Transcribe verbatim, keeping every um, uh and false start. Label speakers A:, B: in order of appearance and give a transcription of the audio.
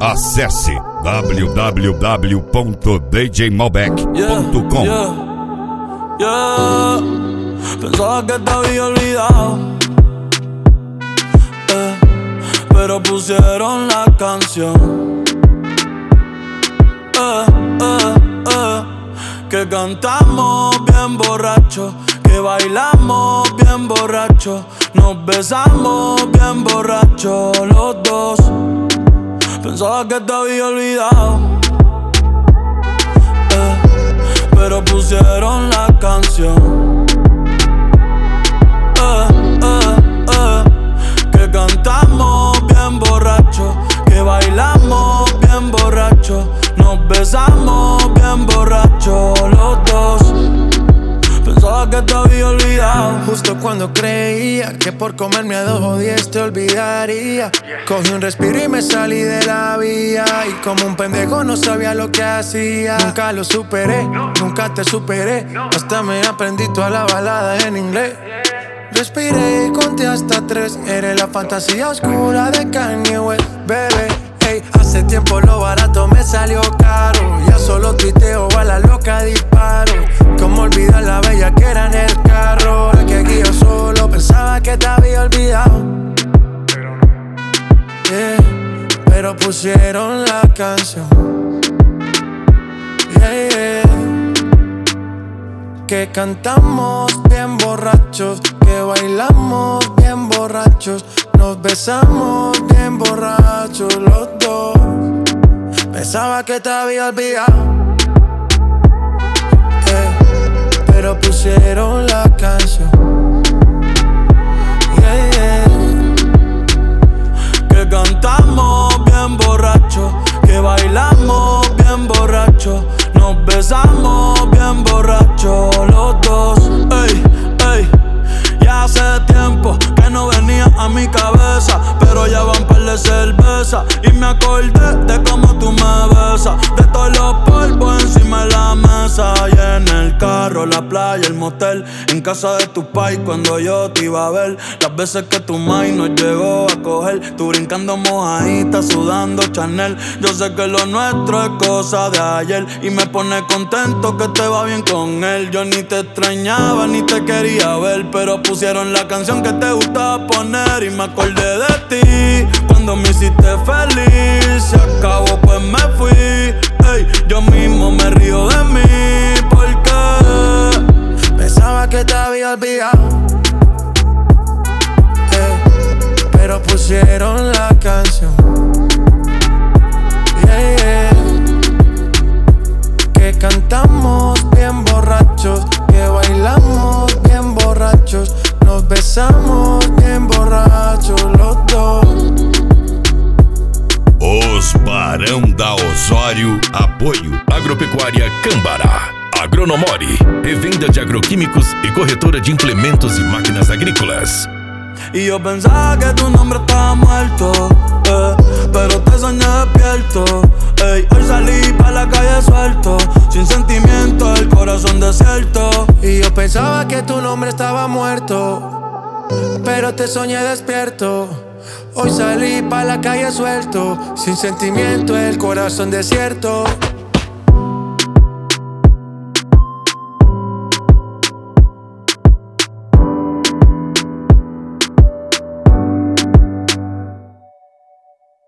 A: Acesse w w w ponto d j malbec ponto com.
B: Yeah, yeah, yeah. Pensaba que te había olvidado, eh, pero pusieron la canción, eh, eh, eh, que cantamos bien borrachos, que bailamos bien borrachos, nos besamos bien borrachos los dos. Pensaba que te había olvidado, eh, pero pusieron la canción, eh, eh, eh, que cantamos bien borrachos, que bailamos bien borrachos, nos besamos bien borrachos los dos. Pensaba que te había olvidado.
C: Justo cuando creía que por comerme a dos o diez te olvidaría, cogí un respiro y me salí de la vía. Y como un pendejo no sabía lo que hacía. Nunca lo superé, nunca te superé. Hasta me aprendí toda la balada en inglés. Respiré y conté hasta tres. Eres la fantasía oscura de Kanye West, bebé. Ey, hace tiempo lo barato me salió caro. Ya solo tuiteo, a la loca disparo. Cómo olvidar la bella que era en el carro. Ahora que aquí yo solo pensaba que te había olvidado, yeah, pero pusieron la canción, yeah, yeah, que cantamos bien borrachos, que bailamos bien borrachos, nos besamos bien borrachos los dos. Pensaba que te había olvidado, pero pusieron la canción, yeah, yeah,
B: que cantamos bien borrachos, que bailamos bien borrachos, nos besamos bien borrachos los dos. Ey, ey, ya hace tiempo que no venía a mi cabeza, pero ya van par de cerveza y me acordé de cómo tú me besas, de todos los polvos encima de la mesa, y en el carro, la playa, el motel, en casa de tu pai cuando yo te iba a ver, las veces que tu mai nos llegó a coger, tú brincando mojadita, sudando Chanel. Yo sé que lo nuestro es cosa de ayer y me pone contento que te va bien con él. Yo ni te extrañaba ni te quería ver, pero pusieron la canción que te gustaba poner y me acordé de ti cuando me hiciste feliz. Se acabó pues me fui, ey, yo mismo me río de mí porque
C: pensaba que te había olvidado, eh, pero pusieron la canción, yeah, yeah, que cantamos bien borrachos, que bailamos bien borrachos, nos besamos bien borrachos los dos.
A: Os Barão da Osório. Apoio Agropecuária Cambará. Agronomori, revenda de agroquímicos e corretora de implementos e máquinas agrícolas.
B: Y yo pensaba que tu nombre estaba muerto, eh, pero te soñé despierto. Ey, hoy salí pa' la calle suelto, sin sentimiento, el corazón desierto.
C: Y yo pensaba que tu nombre estaba muerto, pero te soñé despierto. Hoy salí pa' la calle suelto, sin sentimiento, el corazón desierto.